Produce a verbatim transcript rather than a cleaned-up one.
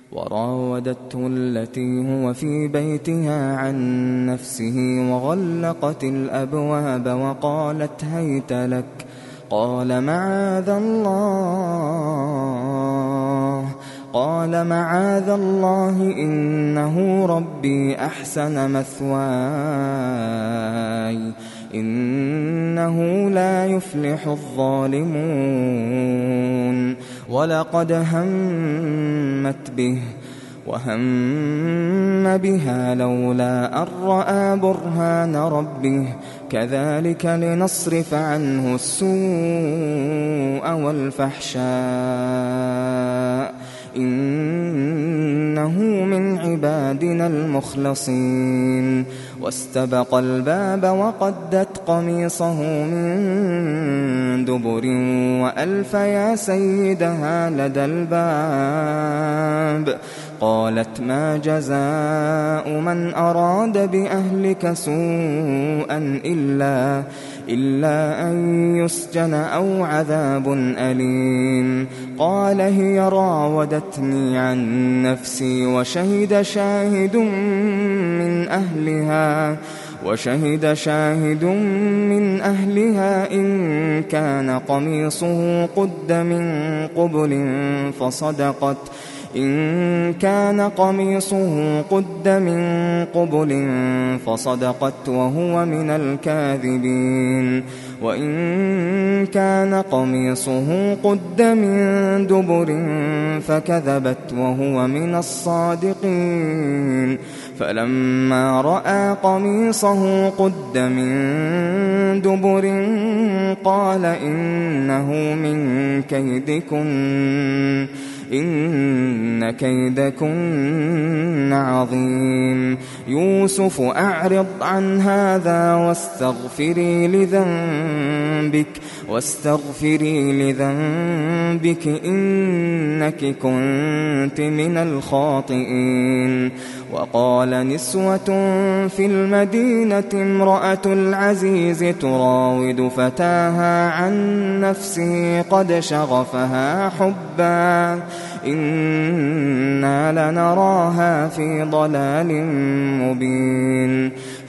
وراودته التي هو في بيتها عن نفسه وغلقت الأبواب وقالت هيت لك. قال معاذ الله قال معاذ الله إنه ربي أحسن مثواي إنه لا يفلح الظالمون. ولقد همت به وهم بها لولا أن رأى برهان ربه كذلك لنصرف عنه السوء والفحشاء إنه من عبادنا المخلصين. واستبق الباب وقدت قميصه من دبر وألف يا سيدها لدى الباب. قالت ما جزاء من أراد بأهلك سوءا إلا إلا أن يسجن أو عذاب أليم. قال هي راودتني عن نفسي وشهد شاهد من أهلها وشهد شاهد من أهلها إن كان قميصه قد من قبل فصدقت إن كان قميصه قد من قبل فصدقت وهو من الكاذبين وإن كان قميصه قد من دبر فكذبت وهو من الصادقين. فلما رأى قميصه قد من دبر قال إنه من كيدكن إن كيدكن عظيم. يوسف أعرض عن هذا واستغفري لذنبك واستغفري لذنبك إنك كنت من الخاطئين. وقال نسوة في المدينة امرأة العزيز تراود فتاها عن نفسه قد شغفها حبا إنا لنراها في ضلال مبين.